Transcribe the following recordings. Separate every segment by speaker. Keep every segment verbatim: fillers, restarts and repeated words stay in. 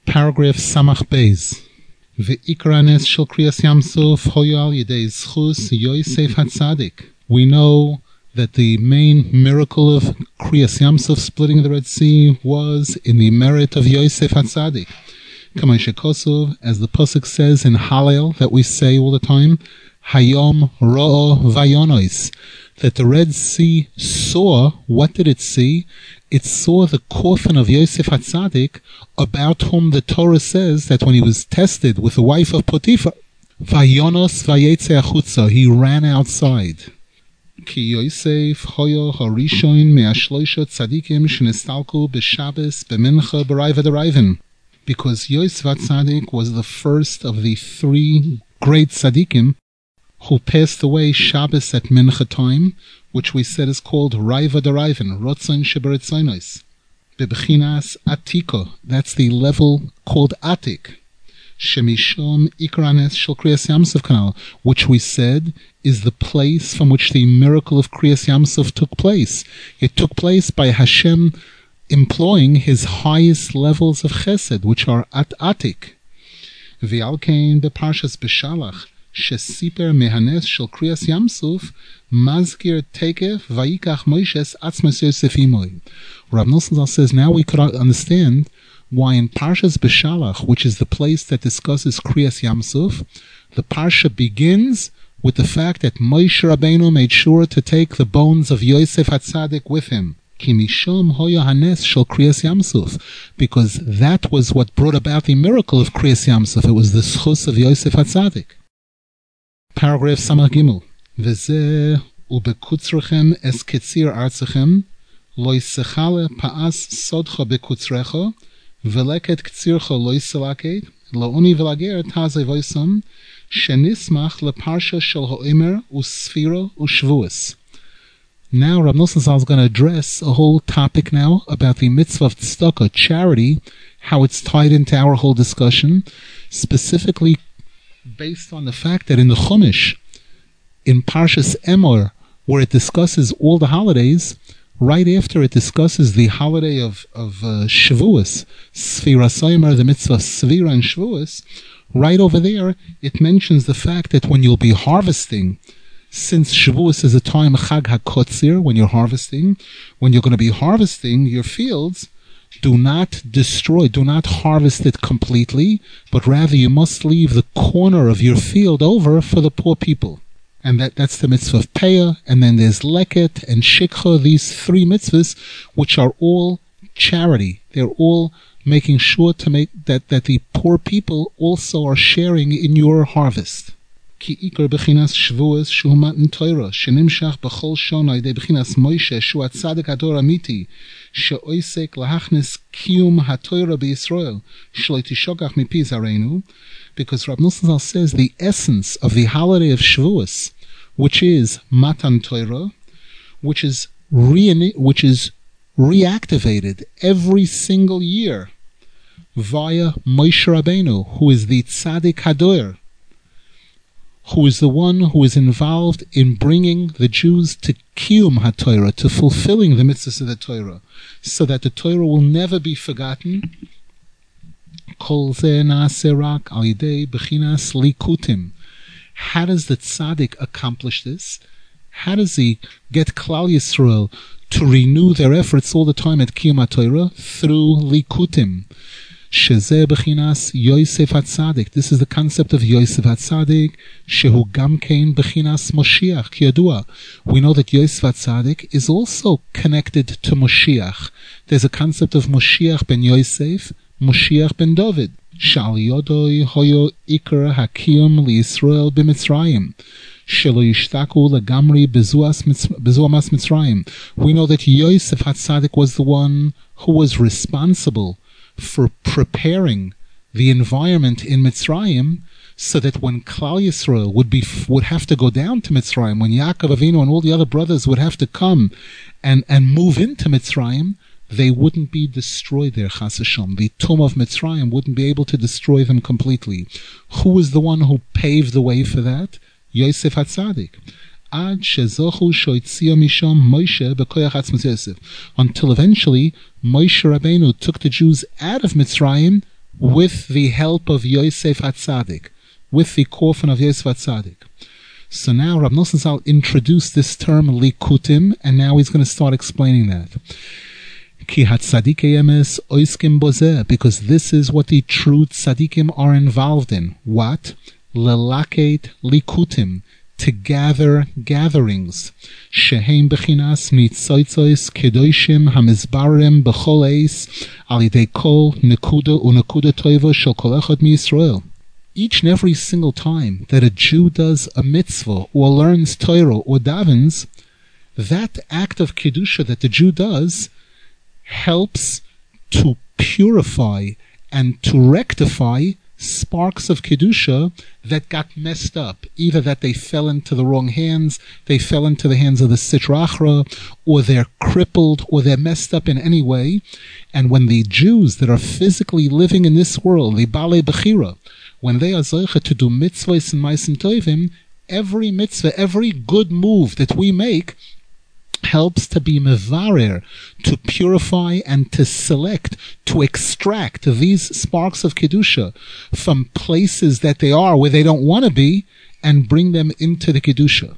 Speaker 1: Paragraph Samach Beis. Ve'ikar hanes shel Kriyas Yamsuf hoya al yedei zchus Yosef HaTzadik. We know that the main miracle of Kriyas Yamsuf, splitting the Red Sea, was in the merit of Yosef HaTzadik. Kamay shekosov, as the pasuk says in Hallel that we say all the time, Hayom ro'o vayonos, that the Red Sea saw. What did it see? It saw the coffin of Yosef HaTzadik, about whom the Torah says that when he was tested with the wife of Potiphar, vayonos vayetze achutza, he ran outside. Ki Yosef hoyo harishon me'ashloisha tzadikim shenestalku b'Shabbos b'mincha b'raiva d'raiven. Because Yosef HaTzadik was the first of the three great tzadikim who passed away Shabbos at Mincha time, which we said is called Raiva d'Raiven, Rotzon Sheberetzonos. Bebchinas Atiko, that's the level called Atik. Shemishom Ikar hanes shel Kriyas Yamsuf Kanal, which we said is the place from which the miracle of Kriyas Yamsuf took place. It took place by Hashem employing his highest levels of chesed, which are at Atik. V'alkein beparshas Beshalach, shesiper mehanes shel Kriyas Yamsuf, mazkir tekef vayikach Moshes atzmas Yosef imoy. Rav Nosson says now we could understand why in Parshas Beshalach, which is the place that discusses Kriyas Yamsuf, the parsha begins with the fact that Moshe Rabbeinu made sure to take the bones of Yosef HaTzadik with him. Ki mishom hoya hanes shel Kriyas Yamsuf, because that was what brought about the miracle of Kriyas Yamsuf. It was the schus of Yosef HaTzadik. Paragraph Samach Gimel. V'zeh ubekutzrechem es ketzir artzechem, lo yisechale pa'as sodcha bekutzrecha, v'leket ktzircha lo yiselaket, lo oni v'lager tazei voisam, shenismach leparsha shel ha'omer u'sfira u'shvuas. Now Rav Nosson Zal is going to address a whole topic now about the mitzvah of tzedakah, charity, how it's tied into our whole discussion, specifically based on the fact that in the Chumash, in Parshas Emor, where it discusses all the holidays, right after it discusses the holiday of, of uh, Shavuos, Sfira Soimer, the mitzvah Svira and Shavuos, right over there, it mentions the fact that when you'll be harvesting, since Shavuos is a time Chag HaKotzir, when you're harvesting, when you're going to be harvesting your fields, do not destroy, do not harvest it completely, but rather you must leave the corner of your field over for the poor people. And that, that's the mitzvah of Peah, and then there's Leket and Shikha, these three mitzvahs, which are all charity. They're all making sure to make that, that the poor people also are sharing in your harvest. Ki ikar bechinas Shavuos shu matan Torah shenimshach b'chol shona yedei bechinas Moshe shu atzadik hador amiti she'oisek lahachnes kiyum haTorah b'Yisrael shelo tishokach mipi zareinu. Because Rav Nosson Zal says the essence of the holiday of Shavuos, which is Matan Torah, which is re- which is reactivated every single year via Moshe Rabbeinu, who is the Tzadik Hador, who is the one who is involved in bringing the Jews to Kiyum HaTorah, to fulfilling the mitzvahs of the Torah, so that the Torah will never be forgotten. Kol zeh na'aseh rak al yedei bechinas likutim. How does the tzaddik accomplish this? How does he get Klal Yisrael to renew their efforts all the time at Kiyum HaTorah? Through likutim. Shezeh bechinas Yosef HaTzadik. This is the concept of Yosef HaTzadik. Shehu gam kein bechinas Moshiach. Kiyadua. We know that Yosef HaTzadik is also connected to Moshiach. There's a concept of Moshiach ben Yosef, Moshiach ben David. Shal yodoi hoyo ikar hakiyum liYisrael b'Mitzrayim. Shelo yishtaku legamri bezuamas Mitzrayim. We know that Yosef HaTzadik was the one who was responsible for preparing the environment in Mitzrayim, so that when Klal Yisrael would be would have to go down to Mitzrayim, when Yaakov Avinu and all the other brothers would have to come and, and move into Mitzrayim, they wouldn't be destroyed there, Chas Hashem. The tomb of Mitzrayim wouldn't be able to destroy them completely. Who was the one who paved the way for that? Yosef HaTzadik. Ad shezochu shoitzia misham Moshe bekoyach atzmas Yosef. Until eventually Moshe Rabbeinu took the Jews out of Mitzrayim with the help of Yosef HaTzadik, with the coffin of Yosef HaTzadik. So now Rav Nosson Zal introduced this term Likutim, and now he's going to start explaining that. Ki HaTzadikei emes oiskim bozeh, because this is what the true tzadikim are involved in. What? Lelaket likutim, to gather gatherings. Shehem bechinas nitzoitzois kedoshim hamizbarim b'chol eis al yidei kol nekuda unekuda toiva shel kol echad miYisrael. Each and every single time that a Jew does a mitzvah or learns Torah or davens, that act of kedusha that the Jew does helps to purify and to rectify sparks of kedusha that got messed up, either that they fell into the wrong hands, they fell into the hands of the Sitra Achra, or they're crippled, or they're messed up in any way. And when the Jews that are physically living in this world, the Balei Bechira, when they are zoche to do mitzvahs and ma'asim tovim, every mitzvah, every good move that we make helps to be mevarer, to purify and to select, to extract these sparks of kedusha from places that they are where they don't want to be, and bring them into the kedusha.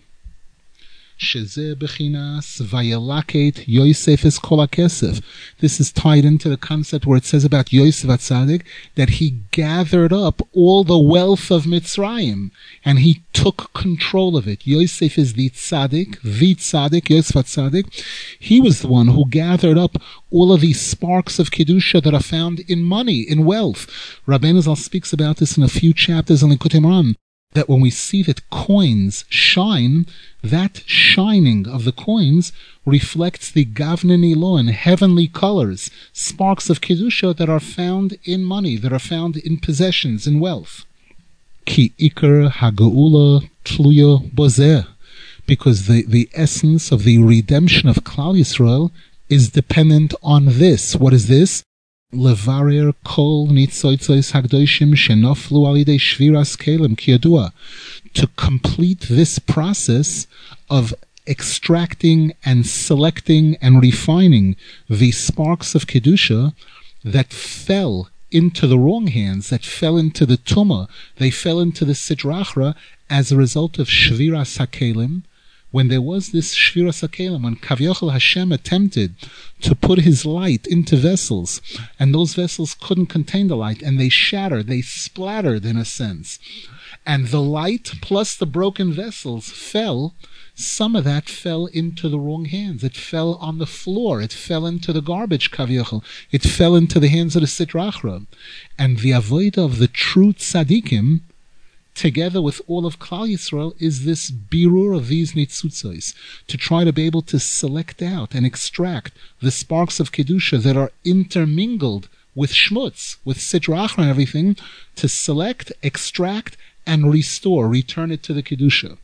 Speaker 1: Shezeh bechinas vayelaket Yosef es kol hakesef. This is tied into the concept where it says about Yosef HaTzadik that he gathered up all the wealth of Mitzrayim and he took control of it. Yosef is the tzaddik, the tzaddik, Yosef HaTzadik. He was the one who gathered up all of these sparks of kedusha that are found in money, in wealth. Rabbeinu Zal speaks about this in a few chapters in Likutei Moharan, that when we see that coins shine, that shining of the coins reflects the Gavna Nilo in heavenly colors, sparks of kedusha that are found in money, that are found in possessions, in wealth. Ki ikar hageula tluya bozeh, because the, the essence of the redemption of Klal Yisrael is dependent on this. What is this? Levarer kol nitzoitzois hagdoshim shenoflu al yidei shviras kelim kiyadua, to complete this process of extracting and selecting and refining the sparks of kedusha that fell into the wrong hands, that fell into the tumah, they fell into the Sitra Achra as a result of shviras hakelim. When there was this Shviras HaKelim, when Kavyochel Hashem attempted to put his light into vessels, and those vessels couldn't contain the light, and they shattered, they splattered in a sense, and the light plus the broken vessels fell, some of that fell into the wrong hands. It fell on the floor. It fell into the garbage, Kavyochel. It fell into the hands of the Sitra Achra. And the avodah of the true tzaddikim, together with all of Klal Yisrael, is this birur of these nitzutzos, to try to be able to select out and extract the sparks of kedusha that are intermingled with shmutz, with Sitra Achra and everything, to select, extract, and restore, return it to the kedusha.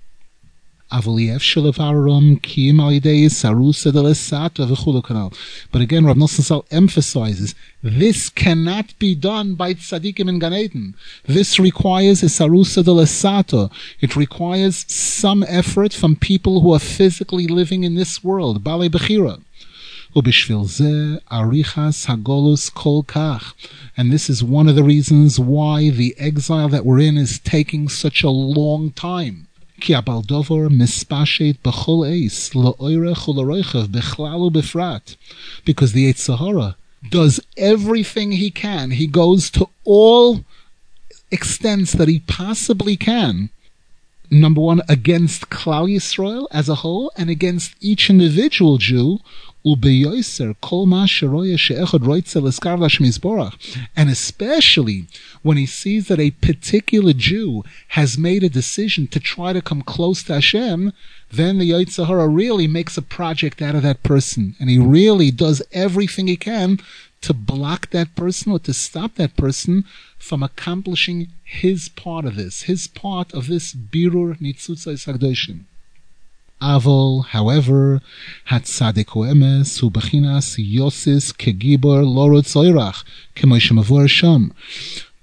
Speaker 1: But again, Rav Nosson Zal emphasizes, this cannot be done by tzaddikim in Gan Eden. This requires a sarusa de lesato. It requires some effort from people who are physically living in this world, balei bechira. And this is one of the reasons why the exile that we're in is taking such a long time. Because the Yetzer Hara does everything he can. He goes to all extents that he possibly can. Number one, against Klal Yisrael as a whole, and against each individual Jew. And especially when he sees that a particular Jew has made a decision to try to come close to Hashem, then the Yetzer Hara really makes a project out of that person, and he really does everything he can to block that person or to stop that person from accomplishing his part of this, his part of this birur nitzutzos hagdoshim. Avol, however, hatzadik emes hu bechinas yosis kegibor lorot zoirach k'moshe mavur sham.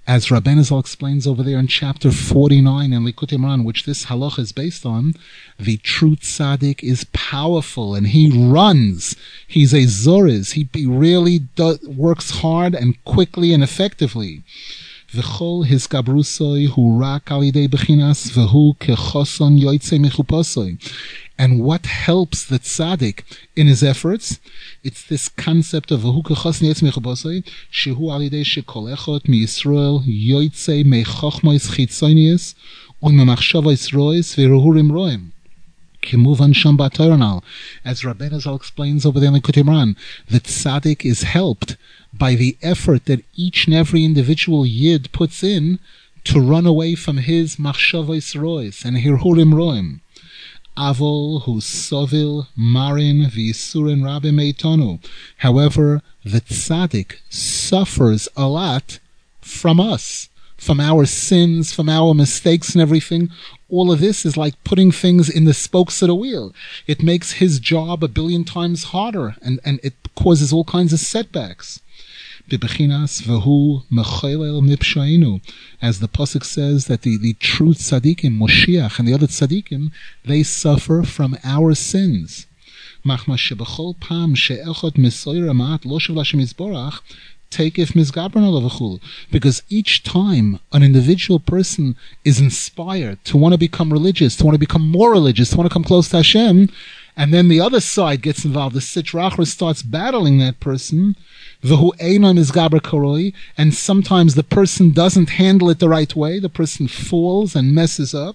Speaker 1: As Rabbeinu Zal explains over there in chapter forty-nine in Likutei Moharan, which this halacha is based on, the true tzaddik is powerful and he runs. He's a zoriz. He, he really does, works hard and quickly and effectively. V'chol his gabrusoi hu rak alidei bechinas v'hu kechoson yoytze mechuposoi. And what helps the tzaddik in his efforts? It's this concept of v'hu kechoson yoytze mechuposoi shehu alidei shekol echot mi Yisrael yoytze mechochmois chitzonius un memachshavos rois v'ruhurim roim. Kimuvan sham b'Torah. As Rabbeinu Zal explains over there in the Likutei Moharan, the tzaddik is helped by the effort that each and every individual yid puts in to run away from his machshavos rois and hirhurim roim. Avol hu sovil marin v'yisurin rabim meitonu. However, the tzaddik suffers a lot from us, from our sins, from our mistakes and everything. All of this is like putting things in the spokes of the wheel. It makes his job a billion times harder, and, and it causes all kinds of setbacks. Bibechinas v'hu mecholel mipshainu. As the pasuk says that the, the true tzaddikim, Moshiach and the other tzaddikim, they suffer from our sins. Machma shebechol pam she'echot misoyra ma'at lo shav l'Hashem yisborach taketh misgabron alavachul. Because each time an individual person is inspired to want to become religious, to want to become more religious, to want to come close to Hashem, and then the other side gets involved, the Sitra Achra starts battling that person, v'hu eino misgaber karoi, and sometimes the person doesn't handle it the right way, the person falls and messes up.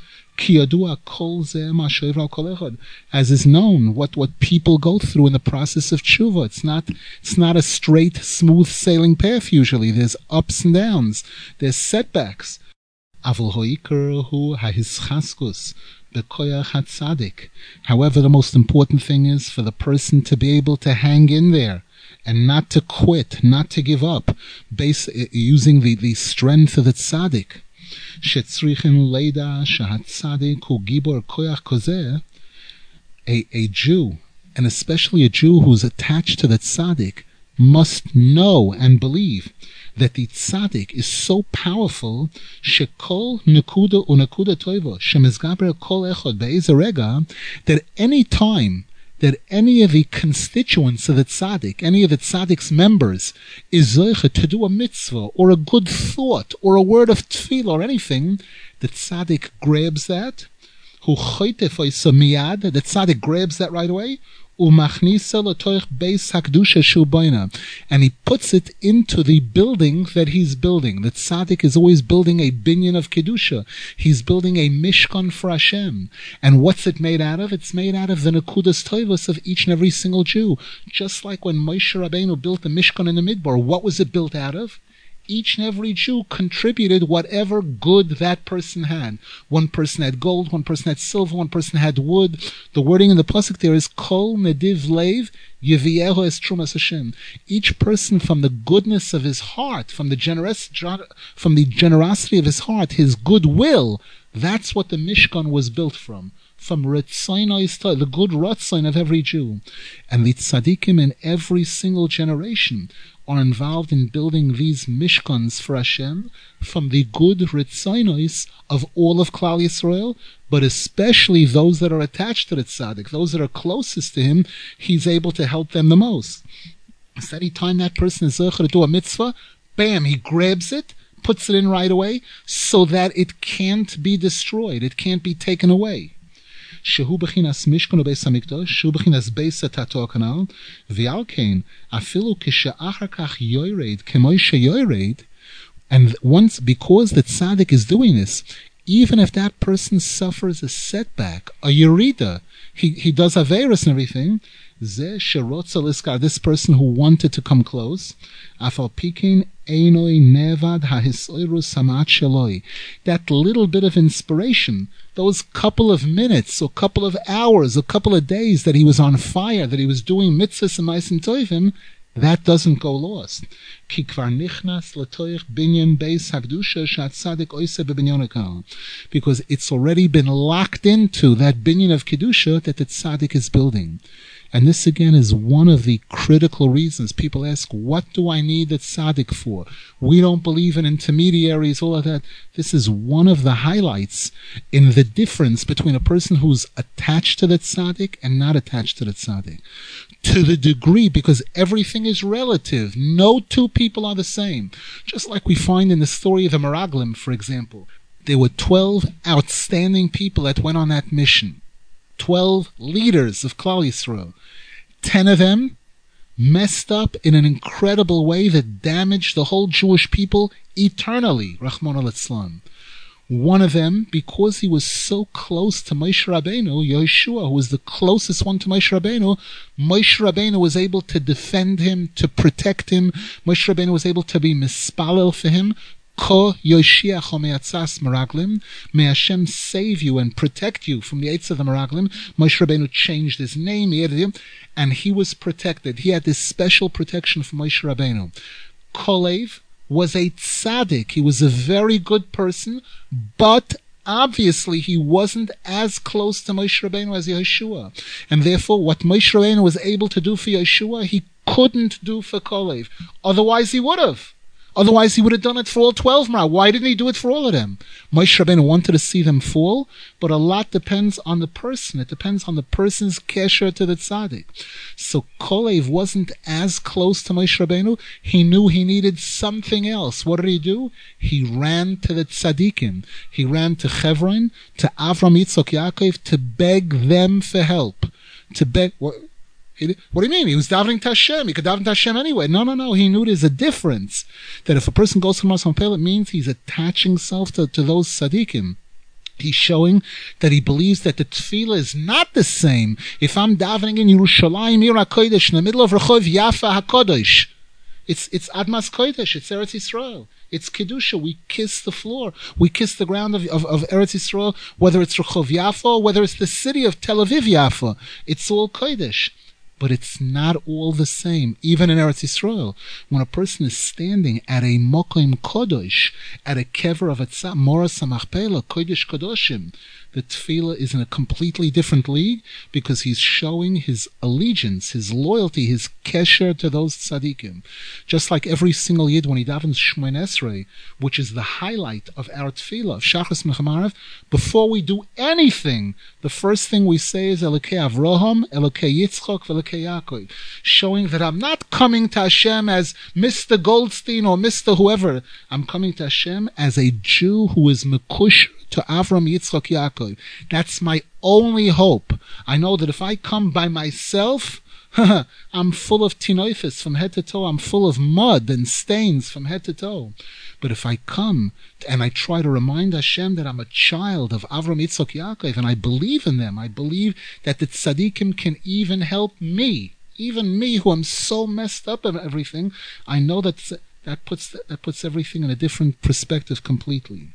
Speaker 1: As is known, what, what people go through in the process of tshuva. It's not, it's not a straight, smooth sailing path usually. There's ups and downs. There's setbacks. However, the most important thing is for the person to be able to hang in there and not to quit, not to give up, based, using the, the strength of the tzaddik. A, a Jew, and especially a Jew who's attached to the tzaddik, must know and believe that the tzaddik is so powerful shekol nekuda unekuda toivo shemizgaber kol echad be'ezer rega, that any time that any of the constituents of the tzaddik, any of the tzaddik's members, is zoche to do a mitzvah, or a good thought, or a word of tefillah, or anything, the tzaddik grabs that, hu choytef oisa miyad, the tzaddik grabs that right away, umachnisa l'toich beis hakdusha shu boina, and he puts it into the building that he's building. The tzaddik is always building a binyan of kedusha. He's building a mishkan for Hashem. And what's it made out of? It's made out of the nekudas toivos of each and every single Jew. Just like when Moshe Rabbeinu built the mishkan in the midbar, what was it built out of? Each and every Jew contributed whatever good that person had. One person had gold, one person had silver, one person had wood. The wording in the pasuk there is kol nediv leiv yeviehu es trumas Hashem. Each person, from the goodness of his heart, from the generous, from the generosity of his heart, his goodwill, that's what the Mishkan was built from. From Ritzainai, the good Ratzain of every Jew. And the tzaddikim in every single generation are involved in building these mishkans for Hashem from the good Ritzainais of all of Klal Yisrael, but especially those that are attached to the tzaddik, those that are closest to him, he's able to help them the most. So any time that person is zecher to do a mitzvah, bam, he grabs it, puts it in right away, so that it can't be destroyed, it can't be taken away. Shehu bechinas mishkan u'beis hamikdash, shehu bechinas beis hatator kanal, v'al kein afilu kishe'achar kach yoyred k'moi sheyoyred, and once, because the tzaddik is doing this, even if that person suffers a setback, a yerida, he he does averos and everything, zeh sherotza liskar, this person who wanted to come close, afal pikin einoi nevad hahisoirus hamat sheloi, that little bit of inspiration, those couple of minutes, or couple of hours, or couple of days that he was on fire, that he was doing mitzvahs and ma'asim tovim, that doesn't go lost. Ki kvar nichnas l'toich binyan beis hakdusha shat tzaddik oise bebinyan hakal, because it's already been locked into that binyan of kedusha that the tzaddik is building. And this again is one of the critical reasons people ask, what do I need the tzaddik for? We don't believe in intermediaries, all of that. This is one of the highlights in the difference between a person who's attached to the tzaddik and not attached to the tzaddik. To the degree, because everything is relative. No two people are the same. Just like we find in the story of the Meraglim, for example. There were twelve outstanding people that went on that mission. Twelve leaders of Klal Yisrael. Ten of them messed up in an incredible way that damaged the whole Jewish people eternally. Rahman al-Islam. One of them, because he was so close to Moshe Rabbeinu, Yeshua, who was the closest one to Moshe Rabbeinu, Moshe Rabbeinu was able to defend him, to protect him. Moshe Rabbeinu was able to be mispalel for him. Ko Yoshiacho me'atzas Meraglim. May Hashem save you and protect you from the eights of the Meraglim. Moshe Rabbeinu changed his name, he added him, and he was protected. He had this special protection from Moshe Rabbeinu. Kolev was a tzaddik. He was a very good person, but obviously he wasn't as close to Moshe Rabbeinu as Yeshua. And therefore, what Moshe Rabbeinu was able to do for Yeshua, he couldn't do for Kolev. Otherwise he would have. Otherwise he would have done it for all twelve. Why didn't he do it for all of them? Moshe Rabbeinu wanted to see them fall, but a lot depends on the person. It depends on the person's kesher to the tzaddik. So Kolev wasn't as close to Moshe Rabbeinu. He knew he needed something else. What did he do? He ran to the tzaddikim. He ran to Chevron, to Avram, Yitzchak, Yaakov, to beg them for help. To beg... What, What do you mean? He was davening to Hashem. He could daven to Hashem anyway. No, no, no. He knew there's a difference. That if a person goes to Mars Hampel, it means he's attaching himself to, to those tzaddikim. He's showing that he believes that the tefillah is not the same. If I'm davening in Yerushalayim, Ir HaKodesh, in the middle of Rechov Yafa HaKodesh, it's, it's Admas Kodesh, it's Eretz Yisrael. It's Kedusha. We kiss the floor. We kiss the ground of, of, of Eretz Yisrael, whether it's Rechov Yafa or whether it's the city of Tel Aviv Yafa. It's all Kodesh. But it's not all the same. Even in Eretz Yisrael, when a person is standing at a Mokim Kodosh, at a kever of a tzah, Moras HaMachpelah, Kodesh Kodoshim, the tefillah is in a completely different league because he's showing his allegiance, his loyalty, his kesher to those tzaddikim. Just like every single yid when he davens Shmoin Esrei, which is the highlight of our tefillah, Shachas Mechamarev, before we do anything, the first thing we say is Elokei Avraham, Elokei Yitzchak, Elokei Yaakov, showing that I'm not coming to Hashem as Mister Goldstein or Mister whoever. I'm coming to Hashem as a Jew who is mekush to Avram, Yitzchak, Yaakov. That's my only hope. I know that if I come by myself, I'm full of tinoifis from head to toe. I'm full of mud and stains from head to toe. But if I come and I try to remind Hashem that I'm a child of Avram, Yitzchak, Yaakov, and I believe in them, I believe that the tzaddikim can even help me, even me who am so messed up and everything, I know that that puts that puts everything in a different perspective completely.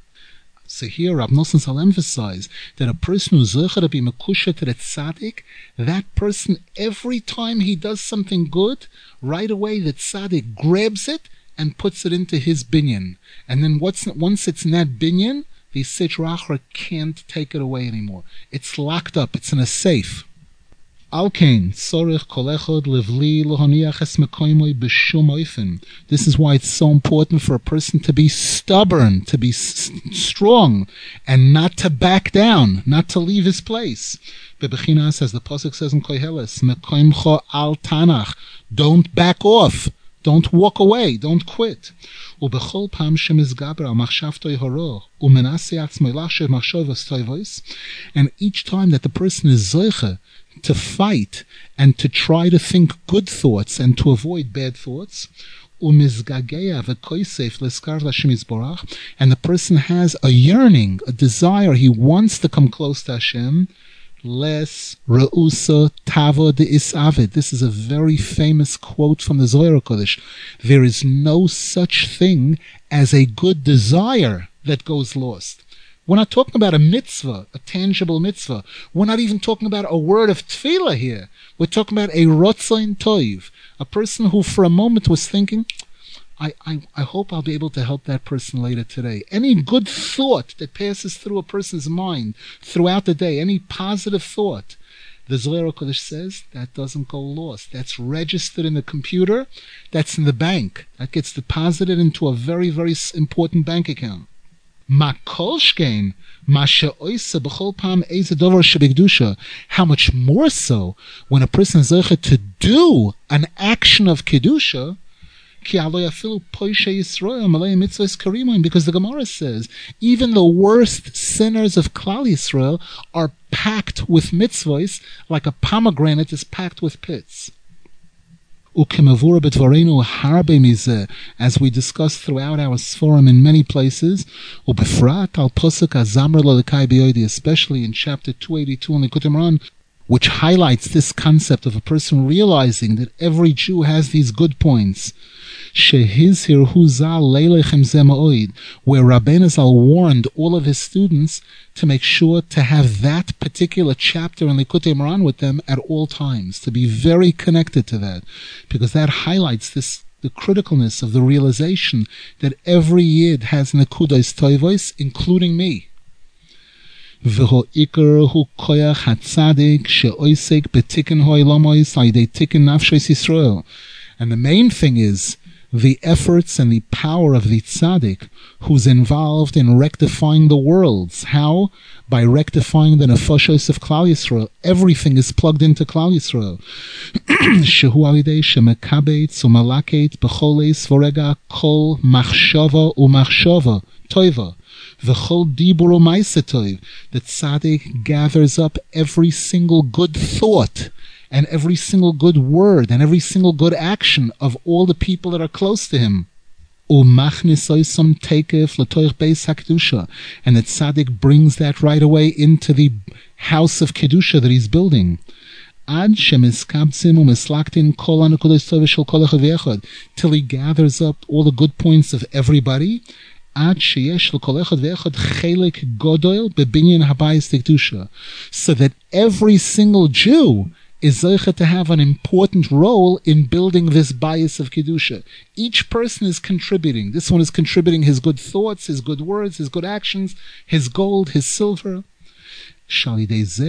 Speaker 1: So here Rav Nosson will emphasize that a person who's zocher to be mekusha to the tzaddik, that person, every time he does something good, right away the tzaddik grabs it and puts it into his binyan. And then what's, once it's in that binyan, the Sitra Achra can't take it away anymore. It's locked up. It's in a safe. Alkein, sorich kol echad levli lohaniach es mekoimoi b'shum oifen. This is why it's so important for a person to be stubborn, to be s- strong, and not to back down, not to leave his place. Bebechinas, as the pasuk says in Koheles, mekoimcho al tanach. Don't back off. Don't walk away. Don't quit. ובכל פעם שמזגבר על מחשבתו הרו ומנסה עצמו לחשב מחשבות טובות, and each time that the person is zoche to fight and to try to think good thoughts and to avoid bad thoughts, ומזגגע וכויסף לזכר להשם יזברך, and the person has a yearning, a desire, he wants to come close to Hashem, Les Reusa Tavo de Isavid. This is a very famous quote from the Zohar Kodesh. There is no such thing as a good desire that goes lost. We're not talking about a mitzvah, a tangible mitzvah. We're not even talking about a word of tefillah here. We're talking about a rotzain toiv, a person who for a moment was thinking, I, I, I hope I'll be able to help that person later today. Any good thought that passes through a person's mind throughout the day, any positive thought, The Zohar HaKadosh says that doesn't go lost. That's registered in the computer. That's in the bank. That gets deposited into a very, very important bank account. How much more so when a person is zeicha to do an action of Kedusha, because the Gemara says even the worst sinners of Klal Yisrael are packed with mitzvahs like a pomegranate is packed with pits. As we discussed throughout our Sforim in many places, especially in chapter two eighty-two in Likutei Moharan, which highlights this concept of a person realizing that every Jew has these good points. Where Rabbeinu Zal warned all of his students to make sure to have that particular chapter in Likutei Moharan with them at all times, to be very connected to that, because that highlights this the criticalness of the realization that every Yid has Nekudas Tovos, including me. And the main thing is the efforts and the power of the tzaddik who's involved in rectifying the worlds. How? By rectifying the nefashos of Klal Yisrael. Everything is plugged into Klal Yisrael. Shehu alidei shemekabetz umalaketz b'choleis v'rega kol machshava u'machshava toiva v'chol dibur u'maisa toiv. The tzaddik gathers up every single good thought and every single good word and every single good action of all the people that are close to him. And the tzaddik brings that right away into the house of Kedusha that he's building. Till he gathers up all the good points of everybody. So that every single Jew is zeicha to have an important role in building this bias of Kedusha. Each person is contributing. This one is contributing his good thoughts, his good words, his good actions, his gold, his silver. This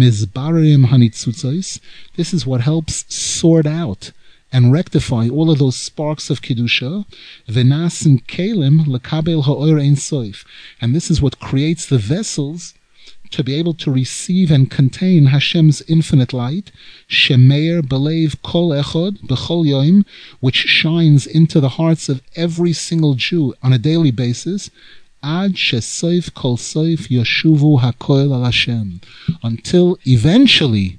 Speaker 1: is what helps sort out and rectify all of those sparks of Kedusha. And this is what creates the vessels to be able to receive and contain Hashem's infinite light, Shemeir Belev Kol Echad B'chol Yom, which shines into the hearts of every single Jew on a daily basis, Ad Shesoif Kol Soif Yoshuvu HaKoel Al Hashem, until eventually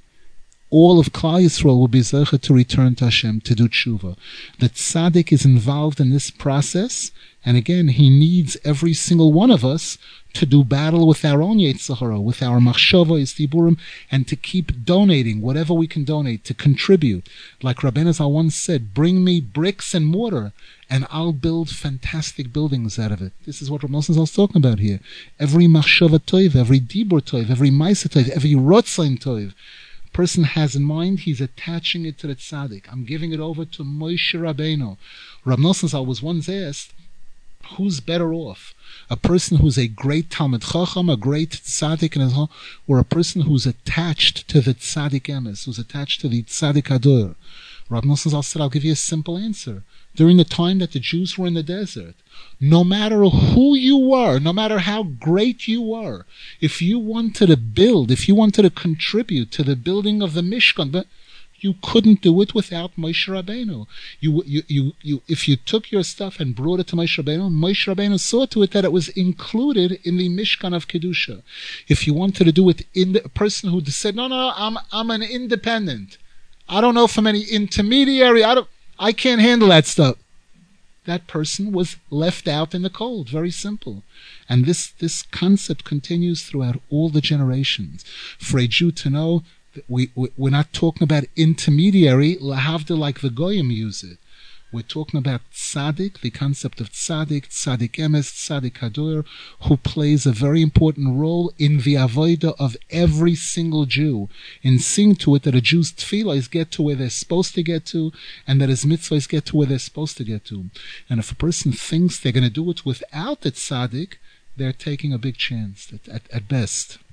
Speaker 1: all of Klal Yisrael will be zeicha to return to Hashem, to do tshuva. The tzaddik is involved in this process, and again, he needs every single one of us to do battle with our own Yetzer Hara, with our machshava, istiburim, and to keep donating whatever we can donate, to contribute. Like Rabbeinu Zal once said, bring me bricks and mortar, and I'll build fantastic buildings out of it. This is what Rabbeinu Zal is talking about here. Every machshava toiv, every dibur toiv, every maisa toiv, every rotzain toiv, person has in mind, he's attaching it to the tzaddik. I'm giving it over to Moshe Rabbeinu. Rav Nosson Zal was once asked, who's better off? A person who's a great Talmid Chacham, a great tzaddik, or a person who's attached to the tzaddik emes, who's attached to the tzaddik ador? Rav Nosson Zal said, I'll give you a simple answer. During the time that the Jews were in the desert, no matter who you were, no matter how great you were, if you wanted to build, if you wanted to contribute to the building of the Mishkan, but you couldn't do it without Moshe Rabbeinu. You, you, you, you, if you took your stuff and brought it to Moshe Rabbeinu, Moshe Rabbeinu saw to it that it was included in the Mishkan of Kedusha. If you wanted to do it in the a person who said, no, no, I'm, I'm an independent. I don't know from any intermediary. I don't, I can't handle that stuff. That person was left out in the cold. Very simple. And this, this concept continues throughout all the generations. For a Jew to know, We, we, we're not talking about intermediary, lahavda, like the Goyim use it. We're talking about tzaddik, the concept of tzaddik, tzaddik emes, tzaddik hador, who plays a very important role in the avodah of every single Jew, in seeing to it that a Jew's tefillahs get to where they're supposed to get to, and that his mitzvahs get to where they're supposed to get to. And if a person thinks they're going to do it without the tzaddik, they're taking a big chance at, at, at best.